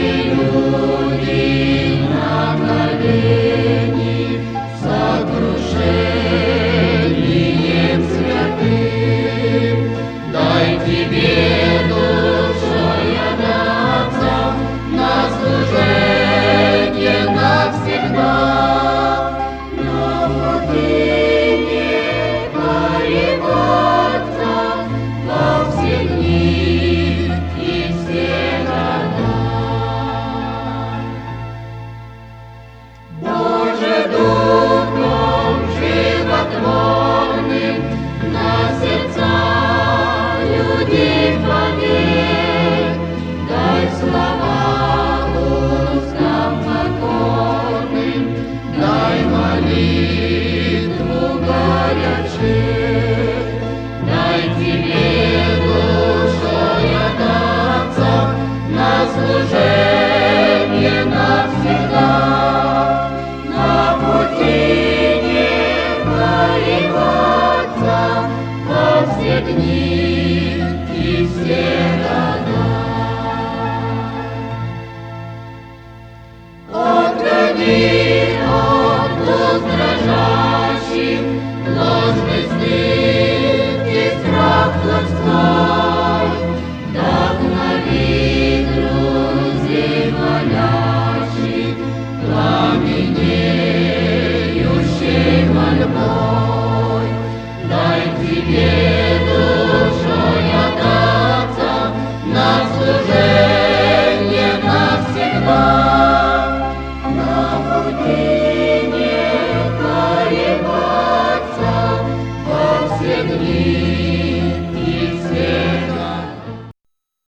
люди на колени с сокрушением святым. Дай тебе душой отдаться на служение навсегда. На пустыне гореваться во все дни и все года. Боже, Духом животворным на сердца людей повек, дай слова устам покорным, дай молитву горячей, дай тебе душой отдаться на служение навсегда. На пути не гореваться во все дни и все года. Отгони от уст дрожащих ложный стыд и страх плотской, вдохнови друзей молящих пламенеющей мольбой. Дай тебе душой отдаться на служение навсегда. На пути не гореваться во все дни